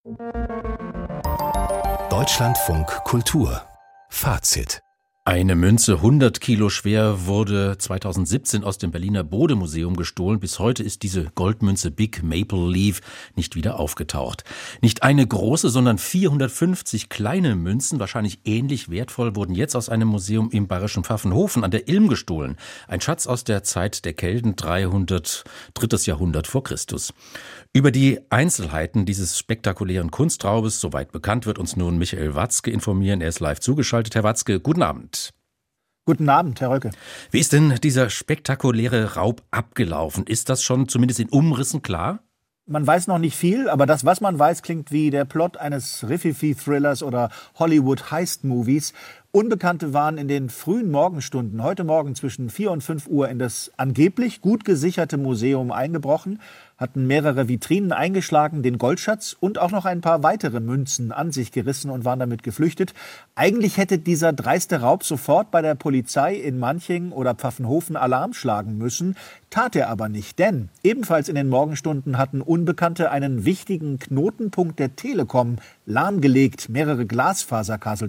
Deutschlandfunk Kultur Fazit. Eine Münze 100 Kilo schwer wurde 2017 aus dem Berliner Bode-Museum gestohlen. Bis heute ist diese Goldmünze Big Maple Leaf nicht wieder aufgetaucht. Nicht eine große, sondern 450 kleine Münzen, wahrscheinlich ähnlich wertvoll, wurden jetzt aus einem Museum im bayerischen Pfaffenhofen an der Ilm gestohlen. Ein Schatz aus der Zeit der Kelten, 3. Jahrhundert vor Christus. Über die Einzelheiten dieses spektakulären Kunstraubes, soweit bekannt, wird uns nun Michael Watzke informieren. Er ist live zugeschaltet. Herr Watzke, guten Abend. Guten Abend, Herr Röcke. Wie ist denn dieser spektakuläre Raub abgelaufen? Ist das schon zumindest in Umrissen klar? Man weiß noch nicht viel, aber das, was man weiß, klingt wie der Plot eines Rififi-Thrillers oder Hollywood-Heist-Movies. Unbekannte waren in den frühen Morgenstunden heute Morgen zwischen 4 und 5 Uhr in das angeblich gut gesicherte Museum eingebrochen, hatten mehrere Vitrinen eingeschlagen, den Goldschatz und auch noch ein paar weitere Münzen an sich gerissen und waren damit geflüchtet. Eigentlich hätte dieser dreiste Raub sofort bei der Polizei in Manching oder Pfaffenhofen Alarm schlagen müssen, tat er aber nicht, denn ebenfalls in den Morgenstunden hatten Unbekannte einen wichtigen Knotenpunkt der Telekom lahmgelegt, mehrere Glasfaserkabel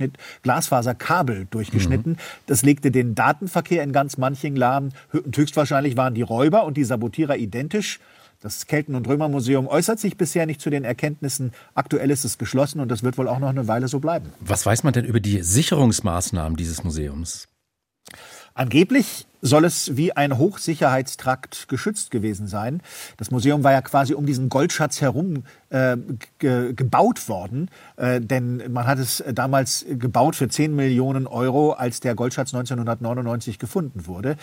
durchgeschnitten. Das legte den Datenverkehr in ganz Manching lahm. Höchstwahrscheinlich waren die Räuber und die Sabotierer identisch. Das Kelten- und Römermuseum äußert sich bisher nicht zu den Erkenntnissen. Aktuell ist es geschlossen und das wird wohl auch noch eine Weile so bleiben. Was weiß man denn über die Sicherungsmaßnahmen dieses Museums? Angeblich soll es wie ein Hochsicherheitstrakt geschützt gewesen sein. Das Museum war ja quasi um diesen Goldschatz herum gebaut worden, denn man hat es damals gebaut für 10 Millionen Euro, als der Goldschatz 1999 gefunden wurde.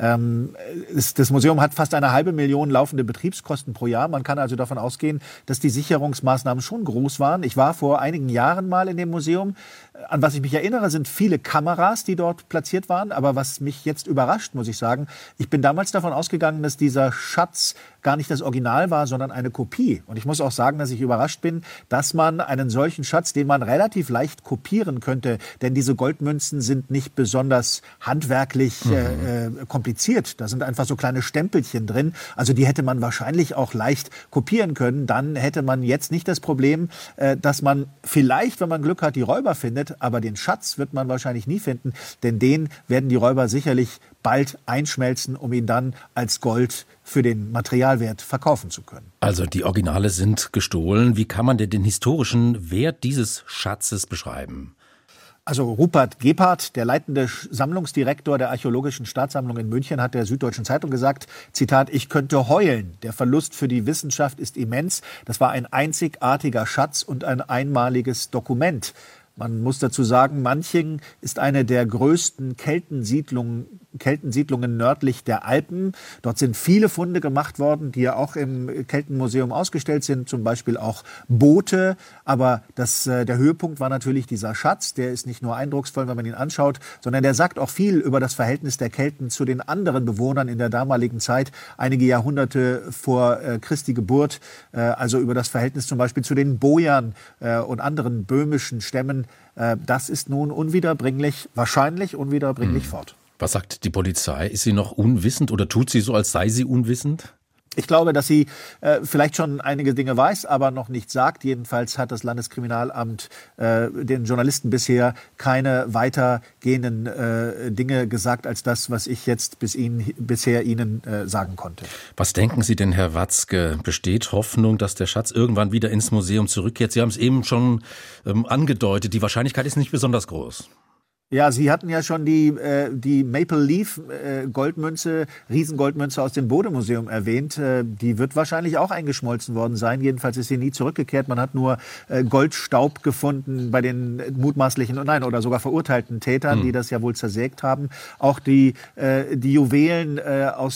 Das Museum hat fast 500.000 laufende Betriebskosten pro Jahr. Man kann also davon ausgehen, dass die Sicherungsmaßnahmen schon groß waren. Ich war vor einigen Jahren mal in dem Museum. An was ich mich erinnere, sind viele Kameras, die dort platziert waren. Aber was mich jetzt überrascht, muss ich sagen, ich bin damals davon ausgegangen, dass dieser Schatz gar nicht das Original war, sondern eine Kopie. Und ich muss auch sagen, dass ich überrascht bin, dass man einen solchen Schatz, den man relativ leicht kopieren könnte, denn diese Goldmünzen sind nicht besonders handwerklich kompliziert. Da sind einfach so kleine Stempelchen drin. Also die hätte man wahrscheinlich auch leicht kopieren können. Dann hätte man jetzt nicht das Problem, dass man vielleicht, wenn man Glück hat, die Räuber findet, aber den Schatz wird man wahrscheinlich nie finden, denn den werden die Räuber sicherlich bald einschmelzen, um ihn dann als Gold für den Materialwert verkaufen zu können. Also die Originale sind gestohlen. Wie kann man denn den historischen Wert dieses Schatzes beschreiben? Also Rupert Gebhardt, der leitende Sammlungsdirektor der Archäologischen Staatssammlung in München, hat der Süddeutschen Zeitung gesagt, Zitat, ich könnte heulen. Der Verlust für die Wissenschaft ist immens. Das war ein einzigartiger Schatz und ein einmaliges Dokument. Man muss dazu sagen, Manching ist eine der größten Keltensiedlungen nördlich der Alpen. Dort sind viele Funde gemacht worden, die ja auch im Keltenmuseum ausgestellt sind, zum Beispiel auch Boote. Aber der Höhepunkt war natürlich dieser Schatz. Der ist nicht nur eindrucksvoll, wenn man ihn anschaut, sondern der sagt auch viel über das Verhältnis der Kelten zu den anderen Bewohnern in der damaligen Zeit, einige Jahrhunderte vor Christi Geburt. Also über das Verhältnis zum Beispiel zu den Boiern und anderen böhmischen Stämmen. Das ist nun wahrscheinlich unwiederbringlich fort. Was sagt die Polizei? Ist sie noch unwissend oder tut sie so, als sei sie unwissend? Ich glaube, dass sie vielleicht schon einige Dinge weiß, aber noch nichts sagt. Jedenfalls hat das Landeskriminalamt den Journalisten bisher keine weitergehenden Dinge gesagt, als das, was ich jetzt bisher Ihnen sagen konnte. Was denken Sie denn, Herr Watzke? Besteht Hoffnung, dass der Schatz irgendwann wieder ins Museum zurückkehrt? Sie haben es eben schon angedeutet. Die Wahrscheinlichkeit ist nicht besonders groß. Ja, Sie hatten ja schon die Maple Leaf Goldmünze, Riesengoldmünze aus dem Bode-Museum erwähnt. Die wird wahrscheinlich auch eingeschmolzen worden sein. Jedenfalls ist sie nie zurückgekehrt. Man hat nur Goldstaub gefunden bei den mutmaßlichen oder sogar verurteilten Tätern, die das ja wohl zersägt haben. Auch die Juwelen aus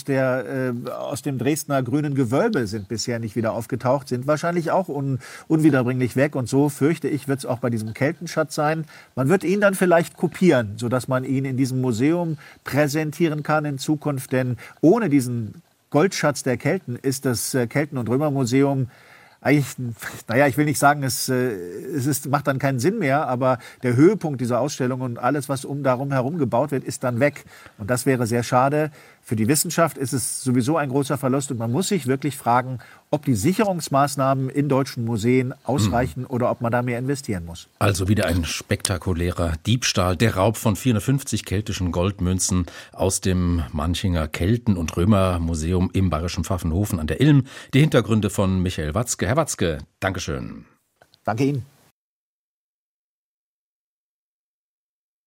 dem Dresdner Grünen Gewölbe sind bisher nicht wieder aufgetaucht, sind wahrscheinlich auch unwiederbringlich weg. Und so, fürchte ich, wird es auch bei diesem Keltenschatz sein. Man wird ihn dann vielleicht kopieren, sodass man ihn in diesem Museum präsentieren kann in Zukunft. Denn ohne diesen Goldschatz der Kelten ist das Kelten- und Römermuseum eigentlich, ich will nicht sagen, es macht dann keinen Sinn mehr, aber der Höhepunkt dieser Ausstellung und alles, was darum herum gebaut wird, ist dann weg. Und das wäre sehr schade. Für die Wissenschaft ist es sowieso ein großer Verlust und man muss sich wirklich fragen, ob die Sicherungsmaßnahmen in deutschen Museen ausreichen oder ob man da mehr investieren muss. Also wieder ein spektakulärer Diebstahl. Der Raub von 450 keltischen Goldmünzen aus dem Manchinger Kelten- und Römermuseum im bayerischen Pfaffenhofen an der Ilm. Die Hintergründe von Michael Watzke. Herr Watzke, Dankeschön. Danke Ihnen.